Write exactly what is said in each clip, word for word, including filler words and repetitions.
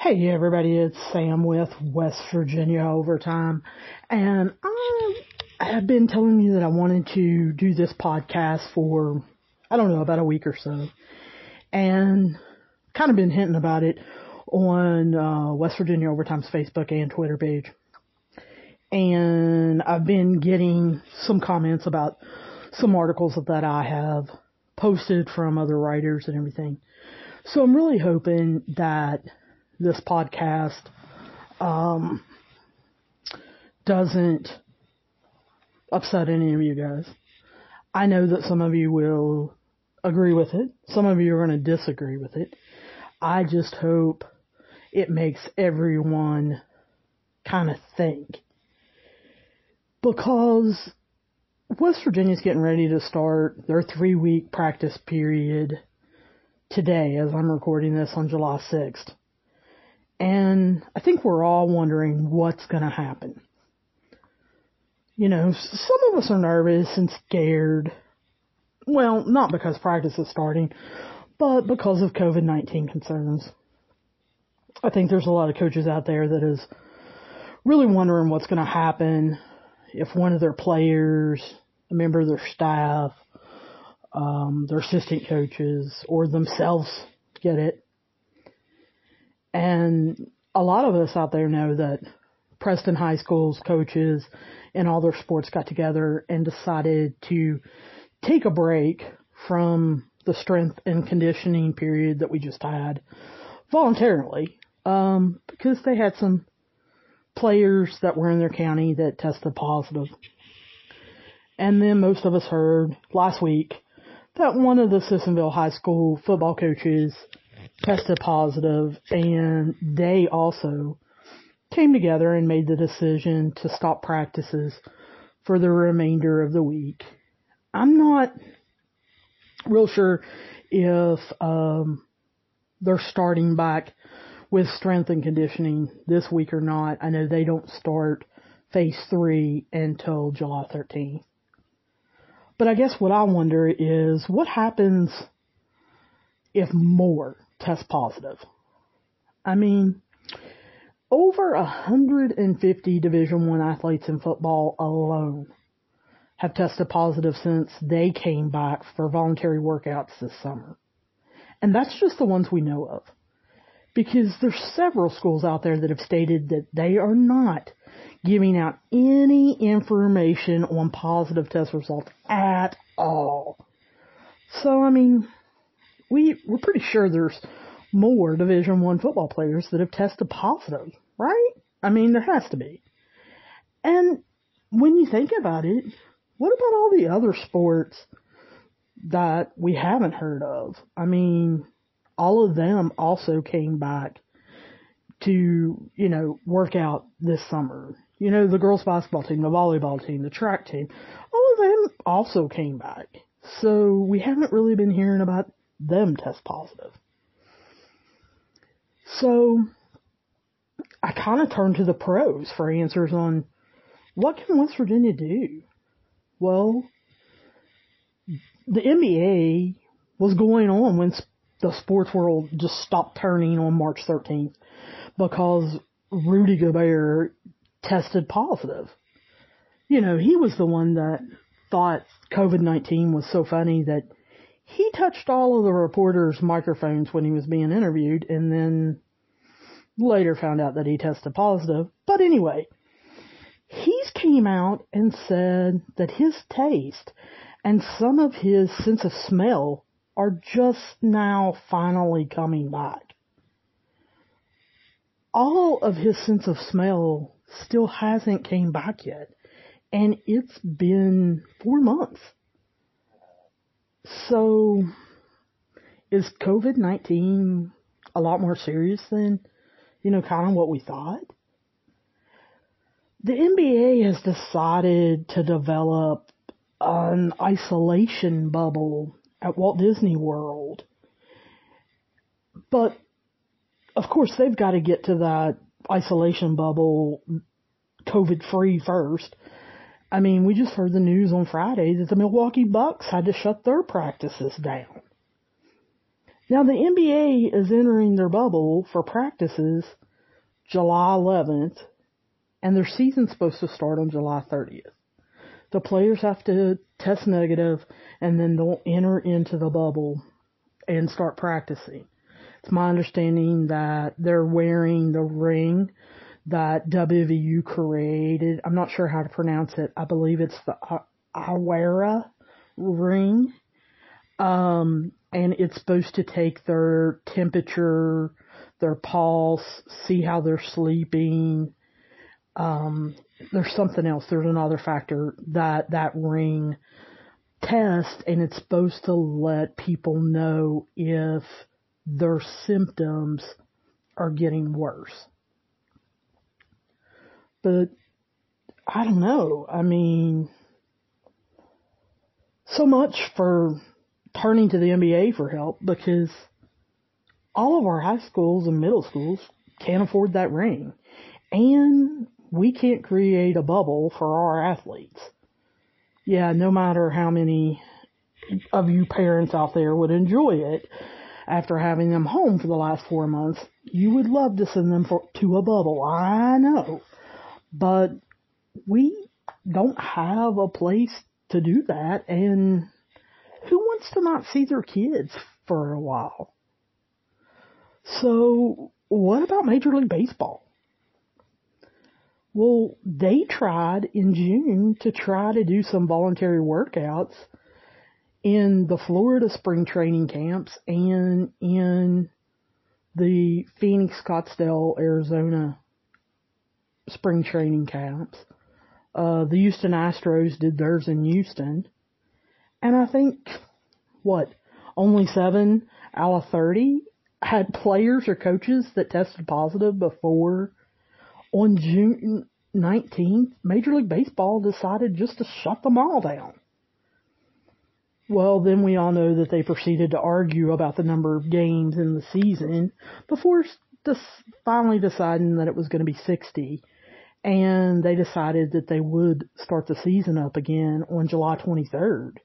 Hey everybody, it's Sam with West Virginia Overtime, and I have been telling you that I wanted to do this podcast for, I don't know, about a week or so, and kind of been hinting about it on uh, West Virginia Overtime's Facebook and Twitter page, and I've been getting some comments about some articles that I have posted from other writers and everything, so I'm really hoping that this podcast um, doesn't upset any of you guys. I know that some of you will agree with it. Some of you are going to disagree with it. I just hope it makes everyone kind of think. Because West Virginia's getting ready to start their three-week practice period today, as I'm recording this on July sixth. And I think we're all wondering what's going to happen. You know, some of us are nervous and scared. Well, not because practice is starting, but because of covid nineteen concerns. I think there's a lot of coaches out there that is really wondering what's going to happen if one of their players, a member of their staff, um, their assistant coaches, or themselves get it. And a lot of us out there know that Preston High School's coaches and all their sports got together and decided to take a break from the strength and conditioning period that we just had voluntarily, um, because they had some players that were in their county that tested positive. And then most of us heard last week that one of the Sissonville High School football coaches tested positive, and they also came together and made the decision to stop practices for the remainder of the week. I'm not real sure if um, they're starting back with strength and conditioning this week or not. I know they don't start phase three until July thirteenth. But I guess what I wonder is what happens if more test positive. I mean, over one hundred fifty Division I athletes in football alone have tested positive since they came back for voluntary workouts this summer. And that's just the ones we know of. Because there's several schools out there that have stated that they are not giving out any information on positive test results at all. So, I mean, we, we're pretty sure there's more Division I football players that have tested positive, right? I mean, there has to be. And when you think about it, what about all the other sports that we haven't heard of? I mean, all of them also came back to, you know, work out this summer. You know, the girls basketball team, the volleyball team, the track team, all of them also came back. So we haven't really been hearing about them test positive. So I kind of turned to the pros for answers on what can West Virginia do? Well, the N B A was going on when the sports world just stopped turning on March thirteenth because Rudy Gobert tested positive. You know, he was the one that thought covid nineteen was so funny that he touched all of the reporters' microphones when he was being interviewed and then later found out that he tested positive. But anyway, he's came out and said that his taste and some of his sense of smell are just now finally coming back. All of his sense of smell still hasn't came back yet. And it's been four months. So, is covid nineteen a lot more serious than, you know, kind of what we thought? The N B A has decided to develop an isolation bubble at Walt Disney World. But, of course, they've got to get to that isolation bubble COVID-free first. I mean, we just heard the news on Friday that the Milwaukee Bucks had to shut their practices down. Now, the N B A is entering their bubble for practices July eleventh, and their season's supposed to start on July thirtieth. The players have to test negative, and then they'll enter into the bubble and start practicing. It's my understanding that they're wearing the ring that W V U created. I'm not sure how to pronounce it. I believe it's the Awara ring. Um, and it's supposed to take their temperature, their pulse, see how they're sleeping. Um, there's something else. There's another factor that that ring tests, and it's supposed to let people know if their symptoms are getting worse. But I don't know. I mean, so much for turning to the N B A for help, because all of our high schools and middle schools can't afford that ring. And we can't create a bubble for our athletes. Yeah, no matter how many of you parents out there would enjoy it, after having them home for the last four months, you would love to send them for, to a bubble. I know. But we don't have a place to do that, and who wants to not see their kids for a while? So, what about Major League Baseball? Well, they tried in June to try to do some voluntary workouts in the Florida spring training camps and in the Phoenix, Scottsdale, Arizona spring training camps. Uh, the Houston Astros did theirs in Houston. And I think, what, only seven out of thirty had players or coaches that tested positive before. On June nineteenth, Major League Baseball decided just to shut them all down. Well, then we all know that they proceeded to argue about the number of games in the season before finally deciding that it was going to be sixty. And they decided that they would start the season up again on July twenty-third.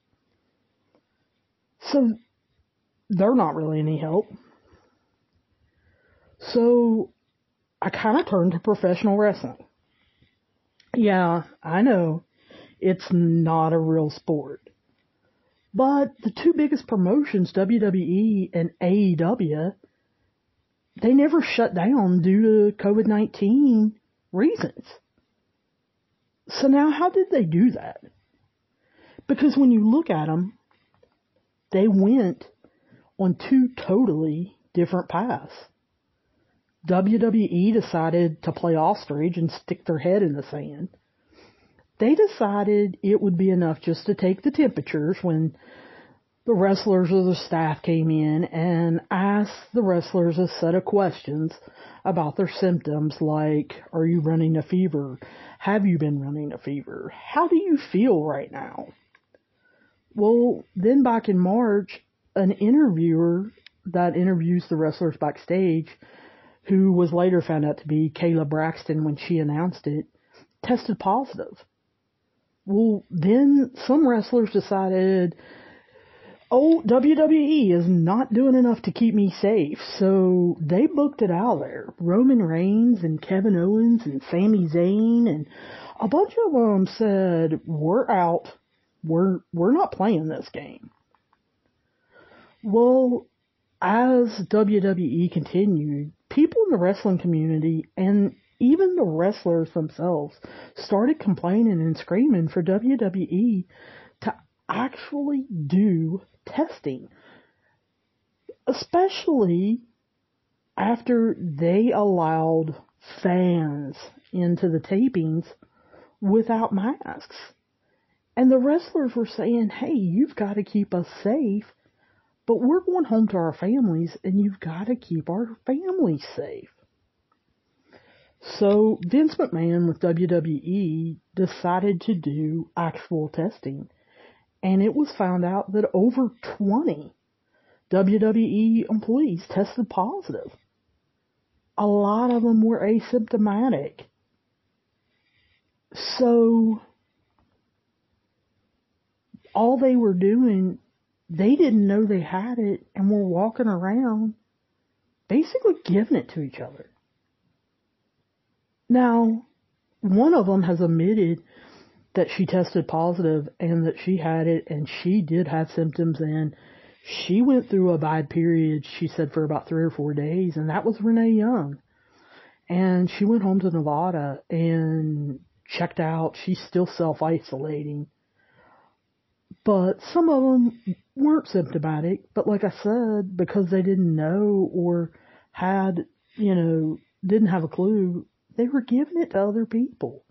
So they're not really any help. So I kind of turned to professional wrestling. Yeah, I know it's not a real sport. But the two biggest promotions, W W E and A E W, they never shut down due to COVID nineteen reasons. So now how did they do that? Because when you look at them, they went on two totally different paths. W W E decided to play ostrich and stick their head in the sand. They decided it would be enough just to take the temperatures when the wrestlers or the staff came in and asked the wrestlers a set of questions about their symptoms, like, are you running a fever? Have you been running a fever? How do you feel right now? Well, then back in March, an interviewer that interviews the wrestlers backstage, who was later found out to be Kayla Braxton when she announced it, tested positive. Well, then some wrestlers decided, oh, W W E is not doing enough to keep me safe, so they booked it out there. Roman Reigns and Kevin Owens and Sami Zayn and a bunch of them said, we're out. We're, we're not playing this game. Well, as W W E continued, people in the wrestling community and even the wrestlers themselves started complaining and screaming for W W E to actually do testing, especially after they allowed fans into the tapings without masks. And the wrestlers were saying, hey, you've got to keep us safe, but we're going home to our families, and you've got to keep our families safe. So Vince McMahon with W W E decided to do actual testing, and it was found out that over twenty W W E employees tested positive. A lot of them were asymptomatic. So all they were doing they didn't know they had it and were walking around basically giving it to each other. Now, one of them has admitted that she tested positive and that she had it and she did have symptoms, and she went through a bad period, she said, for about three or four days, and that was Renee Young. And she went home to Nevada and checked out. She's still self-isolating. But some of them weren't symptomatic, but like I said, because they didn't know or had, you know, didn't have a clue, they were giving it to other people.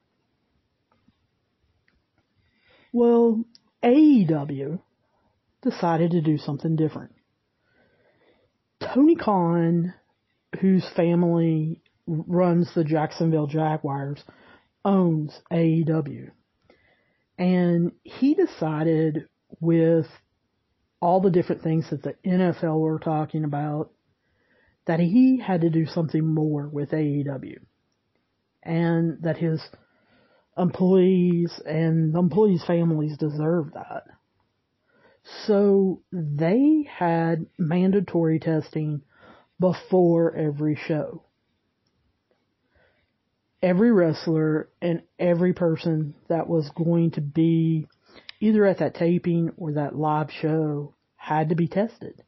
Well, A E W decided to do something different. Tony Khan, whose family runs the Jacksonville Jaguars, owns A E W. And he decided, with all the different things that the N F L were talking about, that he had to do something more with A E W. And that his employees and the employees' families deserve that. So they had mandatory testing before every show. Every wrestler and every person that was going to be either at that taping or that live show had to be tested.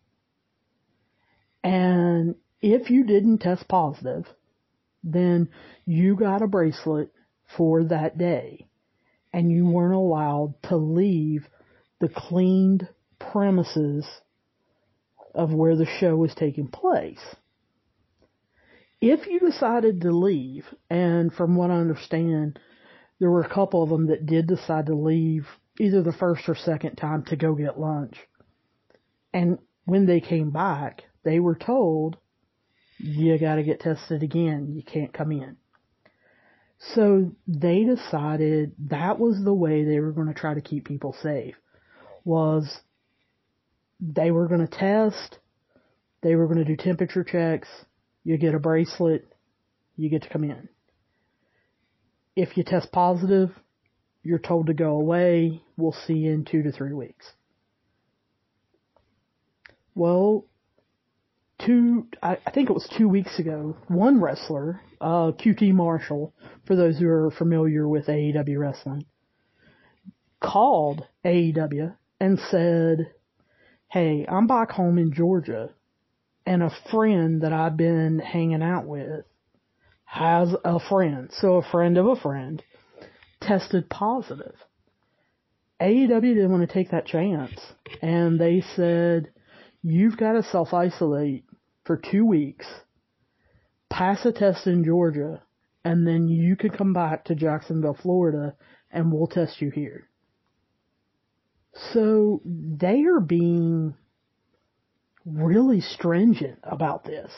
And if you didn't test positive, then you got a bracelet for that day, and you weren't allowed to leave the cleaned premises of where the show was taking place. If you decided to leave, and from what I understand, there were a couple of them that did decide to leave either the first or second time to go get lunch. And when they came back, they were told, you gotta get tested again. You can't come in. So they decided that was the way they were going to try to keep people safe, was they were going to test, they were going to do temperature checks, you get a bracelet, you get to come in. If you test positive, you're told to go away, we'll see you in two to three weeks. Well, two, I, I think it was two weeks ago, one wrestler, uh, Q T Marshall, for those who are familiar with A E W wrestling, called A E W and said, hey, I'm back home in Georgia, and a friend that I've been hanging out with has a friend, so a friend of a friend, tested positive. A E W didn't want to take that chance, and they said, you've got to self-isolate for two weeks, pass a test in Georgia, and then you can come back to Jacksonville, Florida, and we'll test you here. So they are being really stringent about this.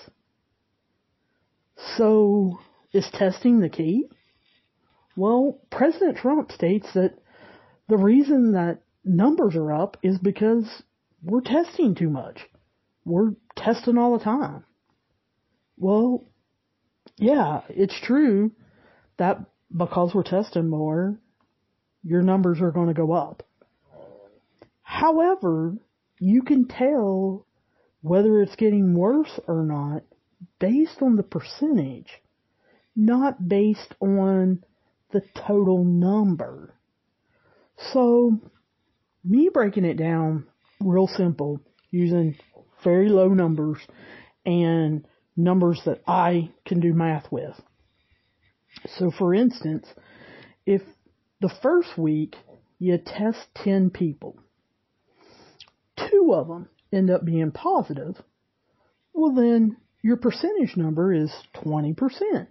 So is testing the key? Well, President Trump states that the reason that numbers are up is because we're testing too much. We're testing all the time. Well, yeah, it's true that because we're testing more, your numbers are going to go up. However, you can tell whether it's getting worse or not based on the percentage, not based on the total number. So, me breaking it down real simple, using very low numbers and numbers that I can do math with. So, for instance, if the first week you test ten people, two of them end up being positive, well then your percentage number is twenty percent.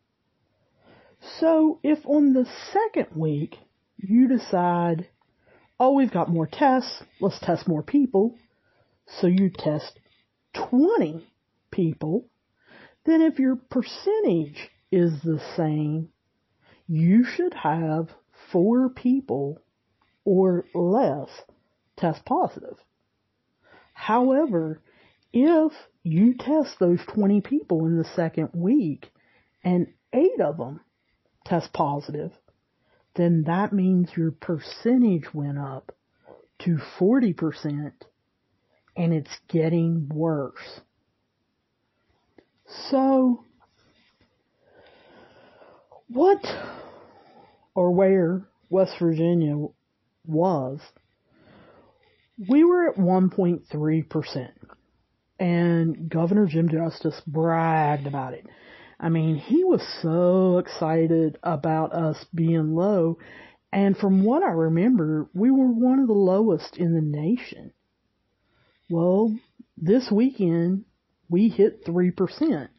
So if on the second week you decide, oh, we've got more tests, let's test more people, so you test twenty people, then if your percentage is the same, you should have four people or less test positive. However, if you test those twenty people in the second week and eight of them test positive, then that means your percentage went up to forty percent, and it's getting worse. So, what or where West Virginia was, we were at one point three percent, and Governor Jim Justice bragged about it. I mean, he was so excited about us being low, and from what I remember, we were one of the lowest in the nation. Well, this weekend, we hit three percent.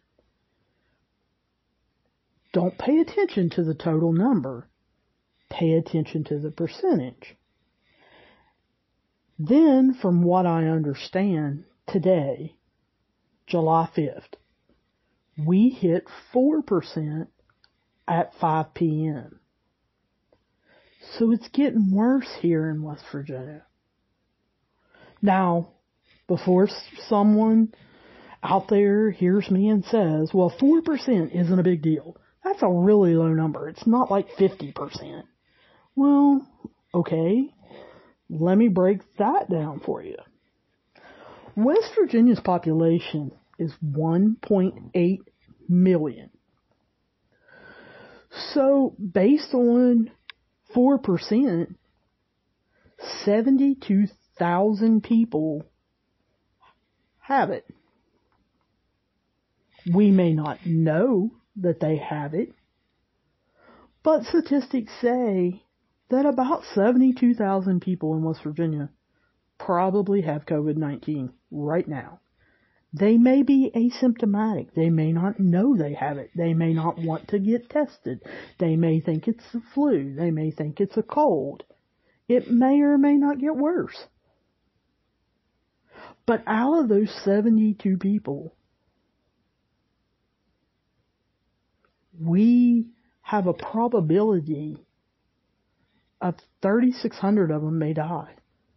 Don't pay attention to the total number. Pay attention to the percentage. Then, from what I understand, today, July fifth, we hit four percent at five p.m. So it's getting worse here in West Virginia. Now, before someone out there hears me and says, well, four percent isn't a big deal. That's a really low number. It's not like fifty percent. Well, okay, let me break that down for you. West Virginia's population is one point eight million. So, based on four percent, seventy-two thousand people have it. We may not know that they have it, but statistics say that about seventy-two thousand people in West Virginia probably have COVID nineteen right now. They may be asymptomatic. They may not know they have it. They may not want to get tested. They may think it's the flu. They may think it's a cold. It may or may not get worse. But out of those seventy-two people, we have a probability of thirty-six hundred of them may die.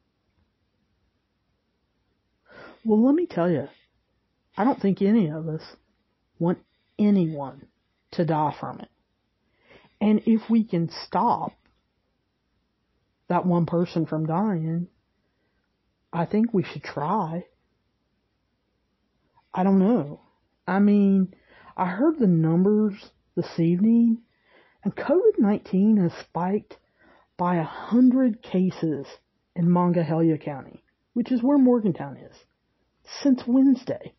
Well, let me tell you, I don't think any of us want anyone to die from it. And if we can stop that one person from dying, I think we should try. I don't know. I mean, I heard the numbers this evening, and COVID nineteen has spiked by a hundred cases in Monongahela County, which is where Morgantown is, since Wednesday.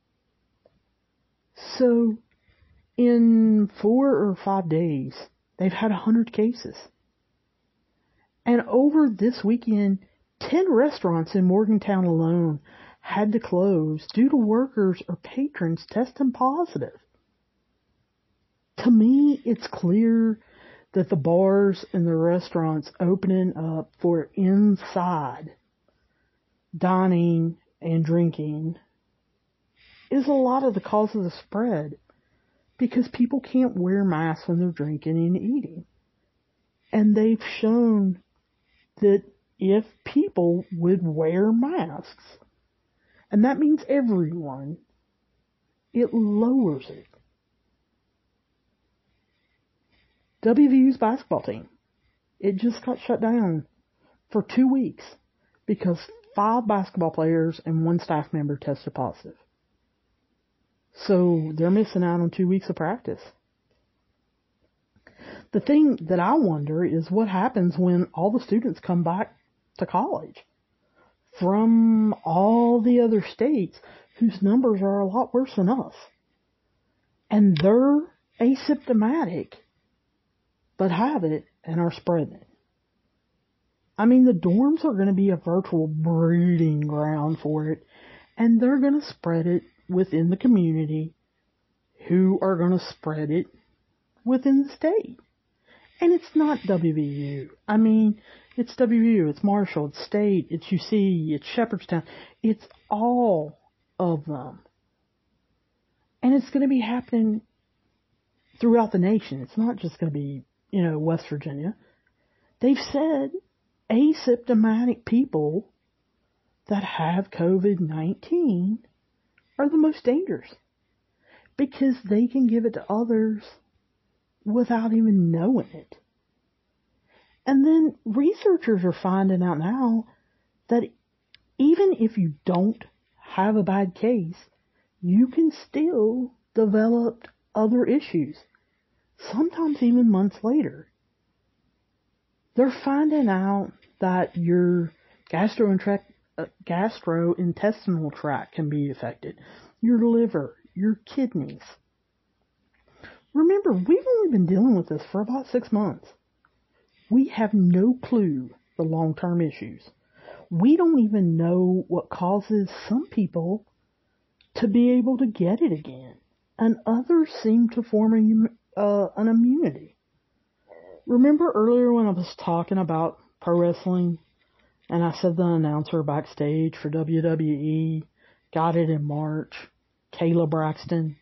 So, in four or five days, they've had a hundred cases. And over this weekend, ten restaurants in Morgantown alone had to close due to workers or patrons testing positive. To me, it's clear that the bars and the restaurants opening up for inside dining and drinking is a lot of the cause of the spread, because people can't wear masks when they're drinking and eating. And they've shown that if people would wear masks, and that means everyone, it lowers it. W V U's basketball team, it just got shut down for two weeks because five basketball players and one staff member tested positive. So they're missing out on two weeks of practice. The thing that I wonder is what happens when all the students come back to college from all the other states whose numbers are a lot worse than us. And they're asymptomatic, but have it and are spreading it. I mean, the dorms are going to be a virtual breeding ground for it, and they're going to spread it within the community, who are going to spread it within the state. And it's not W V U. I mean, it's W V U, it's Marshall, it's State, it's U C, it's Shepherdstown. It's all of them. And it's going to be happening throughout the nation. It's not just going to be, you know, West Virginia. They've said asymptomatic people that have COVID nineteen are the most dangerous, because they can give it to others without even knowing it. And then researchers are finding out now that even if you don't have a bad case, you can still develop other issues, sometimes even months later. They're finding out that your gastrointestinal uh, gastrointestinal tract can be affected, your liver, your kidneys. Remember, we've only been dealing with this for about six months. We have no clue the long-term issues. We don't even know what causes some people to be able to get it again, and others seem to form a, uh, an immunity. Remember earlier when I was talking about pro wrestling, and I said the announcer backstage for W W E got it in March, Kayla Braxton?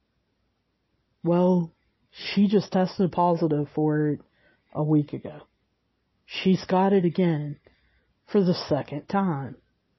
Well, she just tested positive for it a week ago. She's got it again for the second time.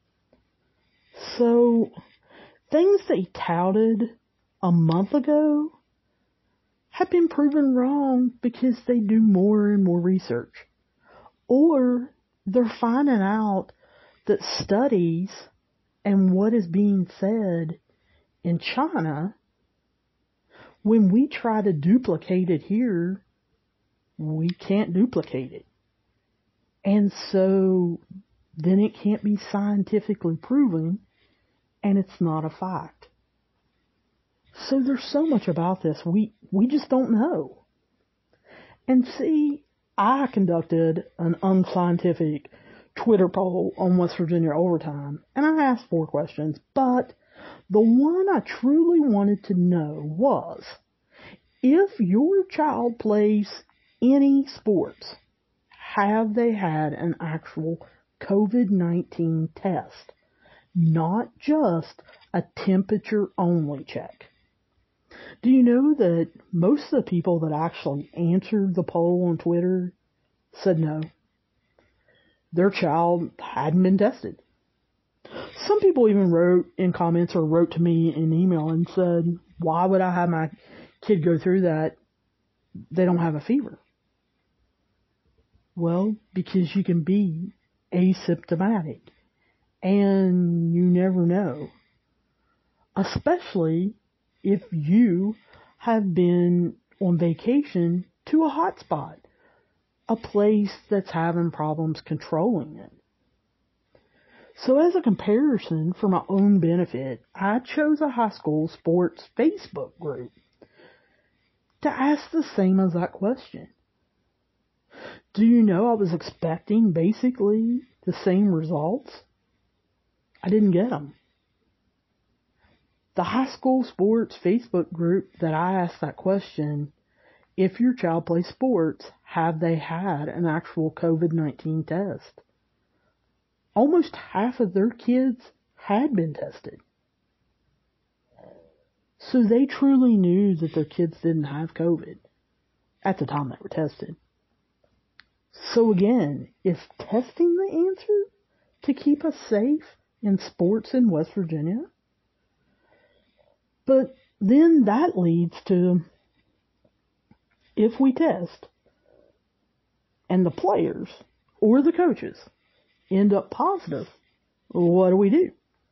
So, things they touted a month ago have been proven wrong because they do more and more research. Or they're finding out that studies and what is being said in China, when we try to duplicate it here, we can't duplicate it. And so then it can't be scientifically proven, and it's not a fact. So there's so much about this we, we just don't know. And see, I conducted an unscientific Twitter poll on West Virginia Overtime, and I asked four questions, but the one I truly wanted to know was, if your child plays any sports, have they had an actual COVID nineteen test, not just a temperature-only check? Do you know that most of the people that actually answered the poll on Twitter said no? Their child hadn't been tested. Some people even wrote in comments or wrote to me in email and said, why would I have my kid go through that? They don't have a fever. Well, because you can be asymptomatic, and you never know. Especially if you have been on vacation to a hot spot, a place that's having problems controlling it. So as a comparison for my own benefit, I chose a high school sports Facebook group to ask the same exact question. Do you know I was expecting basically the same results? I didn't get them. The high school sports Facebook group that I asked that question, if your child plays sports, have they had an actual COVID nineteen test? Almost half of their kids had been tested. So they truly knew that their kids didn't have COVID at the time they were tested. So again, is testing the answer to keep us safe in sports in West Virginia? But then that leads to, if we test and the players or the coaches end up positive, what do we do?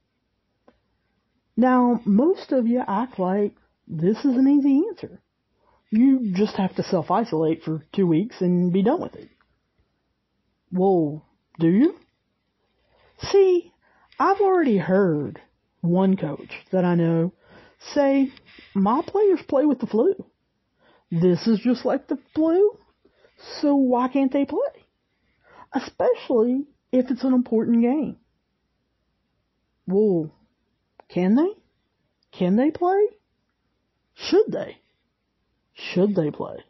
Now, most of you act like this is an easy answer. You just have to self-isolate for two weeks and be done with it. Well, do you? See, I've already heard one coach that I know say, my players play with the flu. This is just like the flu, so why can't they play? Especially if it's an important game. Well, can they? Can they play? Should they? Should they play?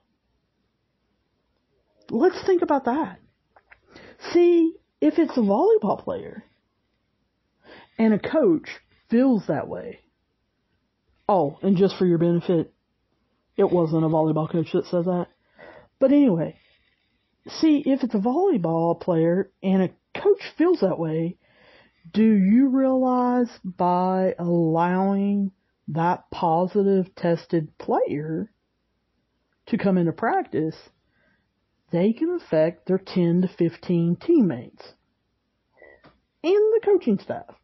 Let's think about that. See, if it's a volleyball player and a coach feels that way. Oh, and just for your benefit, it wasn't a volleyball coach that said that. But anyway, see, if it's a volleyball player and a coach feels that way, do you realize by allowing that positive tested player to come into practice, they can affect their ten to fifteen teammates? and the coaching staff.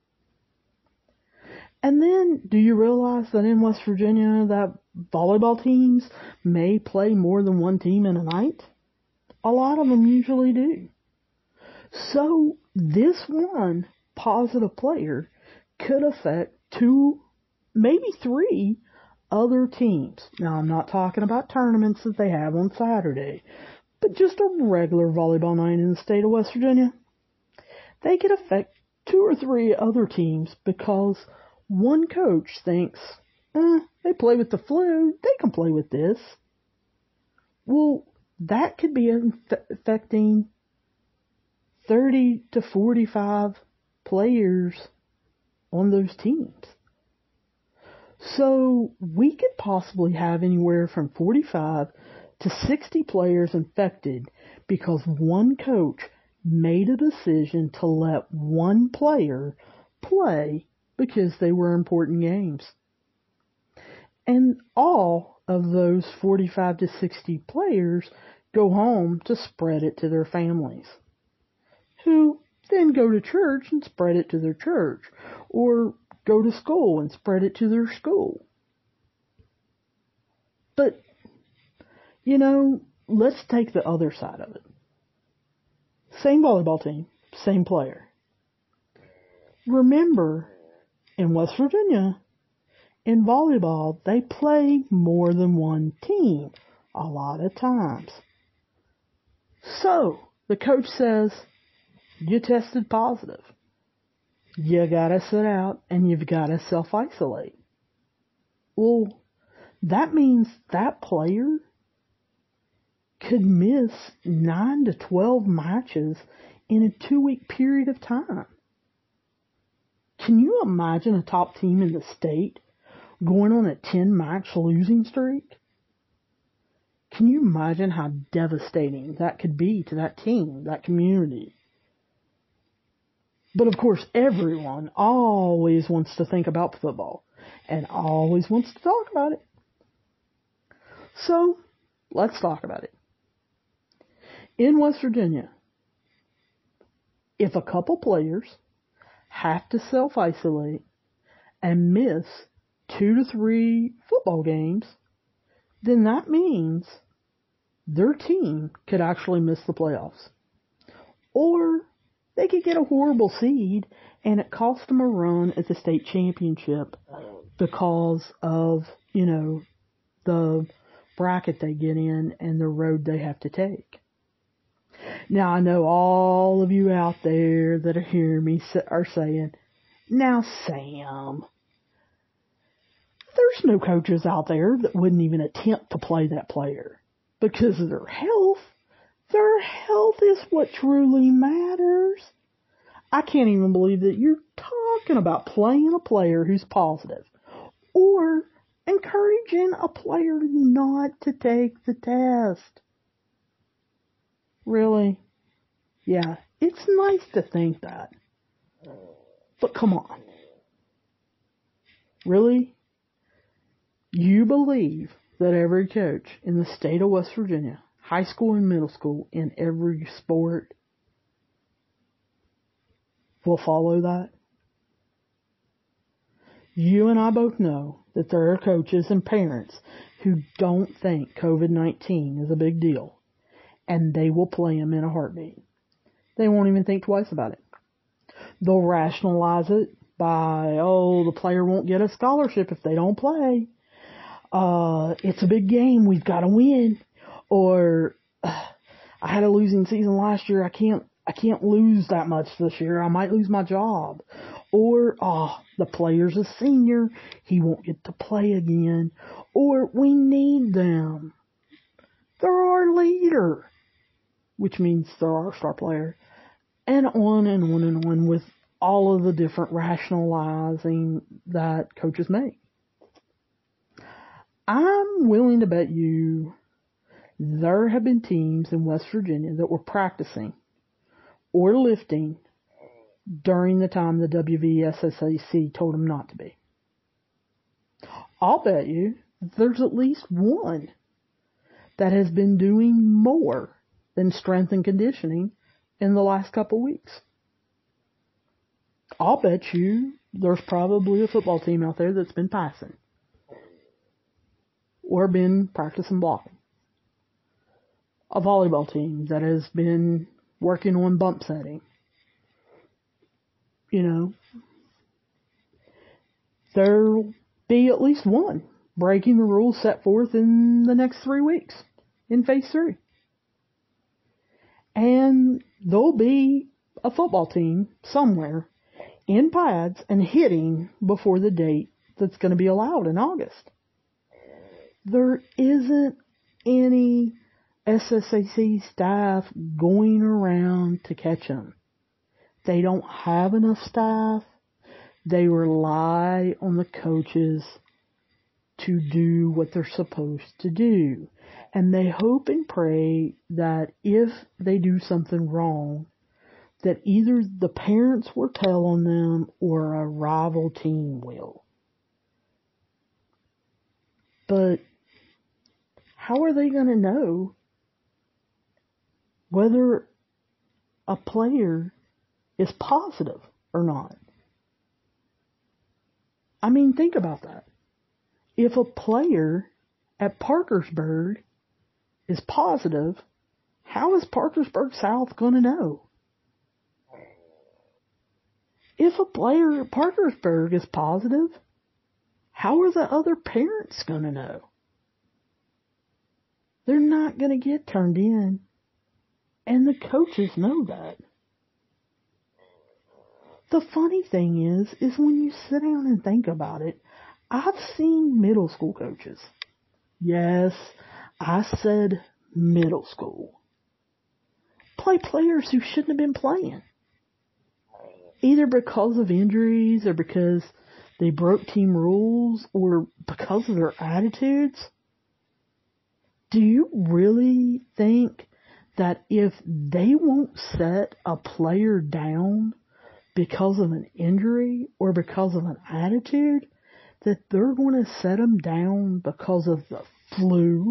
And then, do you realize that in West Virginia that volleyball teams may play more than one team in a night? A lot of them usually do. So, this one positive player could affect two, maybe three other teams. Now, I'm not talking about tournaments that they have on Saturday, but just a regular volleyball night in the state of West Virginia. They could affect two or three other teams because one coach thinks, eh, they play with the flu, they can play with this. Well, that could be affecting thirty to forty-five players on those teams. So we could possibly have anywhere from forty-five to sixty players infected because one coach made a decision to let one player play because they were important games. And all of those forty-five to sixty players go home to spread it to their families, who then go to church and spread it to their church, or go to school and spread it to their school. But, you know, let's take the other side of it. Same volleyball team, same player. Remember, in West Virginia, in volleyball, they play more than one team a lot of times. So, the coach says, you tested positive. You gotta sit out and you've gotta self-isolate. Well, that means that player could miss nine to twelve matches in a two-week period of time. Can you imagine a top team in the state going on a ten-match losing streak? Can you imagine how devastating that could be to that team, that community? But of course, everyone always wants to think about football and always wants to talk about it. So, let's talk about it. In West Virginia, if a couple players have to self-isolate and miss two to three football games, then that means their team could actually miss the playoffs. Or they could get a horrible seed and it cost them a run at the state championship because of, you know, the bracket they get in and the road they have to take. Now, I know all of you out there that are hearing me are saying, now, Sam, there's no coaches out there that wouldn't even attempt to play that player because of their health. Their health is what truly matters. I can't even believe that you're talking about playing a player who's positive or encouraging a player not to take the test. Really? Yeah, it's nice to think that. But come on. Really? You believe that every coach in the state of West Virginia, high school and middle school, in every sport, will follow that? You and I both know that there are coaches and parents who don't think covid nineteen is a big deal, and they will play them in a heartbeat. They won't even think twice about it. They'll rationalize it by, oh, the player won't get a scholarship if they don't play. Uh, it's a big game, we've got to win. Or, uh, I had a losing season last year, I can't, I can't lose that much this year, I might lose my job. Or, oh, the player's a senior, he won't get to play again. Or, we need them. They're our leader, which means they're our star player. And on and on and on with all of the different rationalizing that coaches make. I'm willing to bet you there have been teams in West Virginia that were practicing or lifting during the time the W V S S A C told them not to be. I'll bet you there's at least one that has been doing more than strength and conditioning in the last couple weeks. I'll bet you there's probably a football team out there that's been passing or been practicing blocking. A volleyball team that has been working on bump setting. You know, there'll be at least one breaking the rules set forth in the next three weeks in phase three. And there'll be a football team somewhere in pads and hitting before the date that's going to be allowed in August. There isn't any S S A C staff going around to catch them. They don't have enough staff. They rely on the coaches to do what they're supposed to do. And they hope and pray that if they do something wrong, that either the parents will tell on them or a rival team will. But how are they going to know whether a player is positive or not? I mean, think about that. If a player at Parkersburg is positive, how is Parkersburg South going to know? If a player at Parkersburg is positive, how are the other parents going to know? They're not going to get turned in. And the coaches know that. The funny thing is, is when you sit down and think about it, I've seen middle school coaches. Yes, I said middle school. Play players who shouldn't have been playing. Either because of injuries or because they broke team rules or because of their attitudes. Do you really think that if they won't set a player down because of an injury or because of an attitude, that they're going to set them down because of the flu?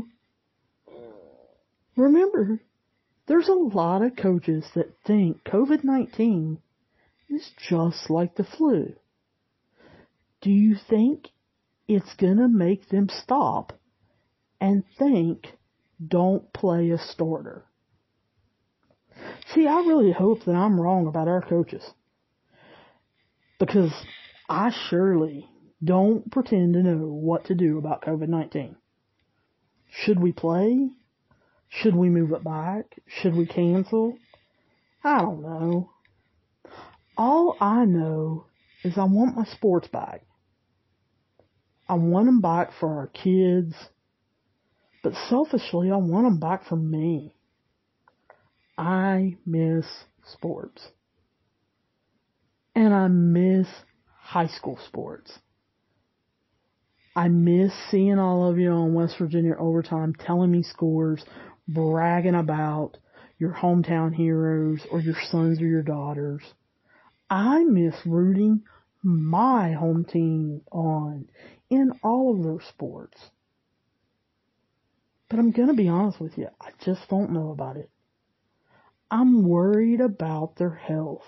Remember, there's a lot of coaches that think COVID nineteen is just like the flu. Do you think it's going to make them stop and think, don't play a starter? See, I really hope that I'm wrong about our coaches. Because I surely don't pretend to know what to do about COVID nineteen. Should we play? Should we move it back? Should we cancel? I don't know. All I know is I want my sports back. I want them back for our kids. But selfishly, I want them back for me. I miss sports. And I miss high school sports. I miss seeing all of you on West Virginia Overtime telling me scores, bragging about your hometown heroes or your sons or your daughters. I miss rooting my home team on in all of their sports. But I'm going to be honest with you, I just don't know about it. I'm worried about their health.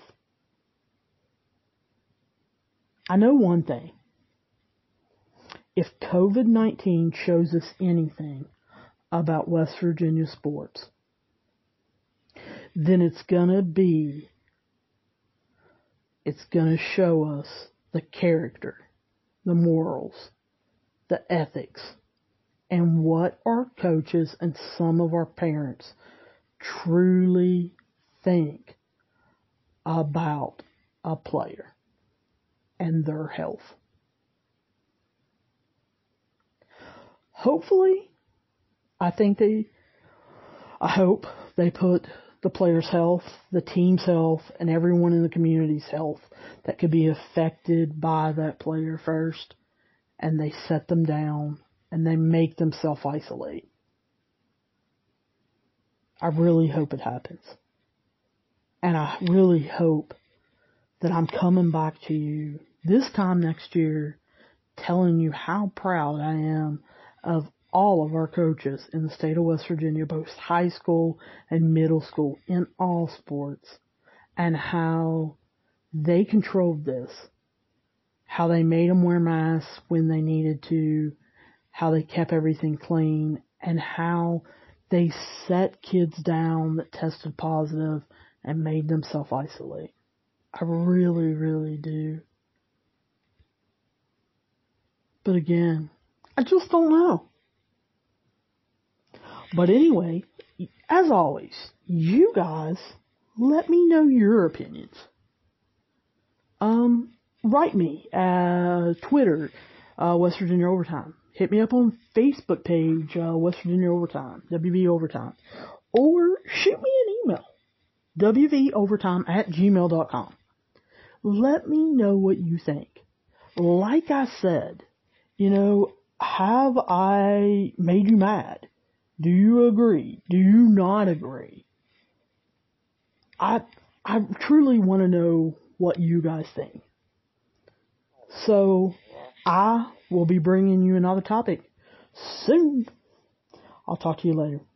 I know one thing. If COVID nineteen shows us anything about West Virginia sports, then it's gonna be, it's gonna show us the character, the morals, the ethics, and what our coaches and some of our parents truly think about a player and their health. Hopefully, I think they, I hope they put the player's health, the team's health, and everyone in the community's health that could be affected by that player first, and they set them down, and they make them self-isolate. I really hope it happens. And I really hope that I'm coming back to you this time next year telling you how proud I am of all of our coaches in the state of West Virginia, both high school and middle school, in all sports, and how They controlled this. How they made them wear masks when they needed to, how they kept everything clean, and how they set kids down that tested positive and made them self-isolate. I really, really do. But again, I just don't know. But anyway, as always, you guys, let me know your opinions. Um, write me at Twitter, uh, West Virginia Overtime. Hit me up on Facebook page, uh, West Virginia Overtime, W V Overtime. Or shoot me an email, W V Overtime at gmail dot com. Let me know what you think. Like I said, you know, have I made you mad? Do you agree? Do you not agree? I I truly want to know what you guys think. So, I will be bringing you another topic soon. I'll talk to you later.